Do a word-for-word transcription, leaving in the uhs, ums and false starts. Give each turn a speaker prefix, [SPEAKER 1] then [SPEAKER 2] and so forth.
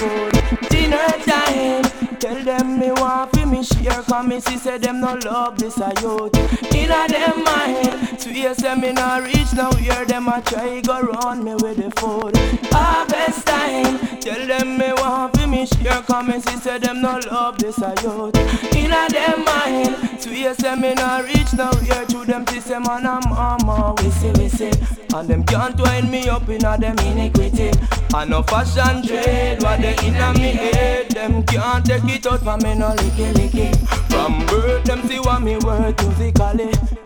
[SPEAKER 1] food. Dinner time, tell them me want fi me share, cause me see say them no love this a youth. Inna them mind, so you say me not reach now here, them a try go round me with the food. Harvest time, tell them me want fi me share, cause me see say them no love this a youth. Inna them mind, so you say me not reach now here, to them see say man a mama, we see we see. And them can't wind me up inna them iniquity. And no fashion trade, what they inna me head, them can't take it out from me no licky licky. From birth them see what me worth musically.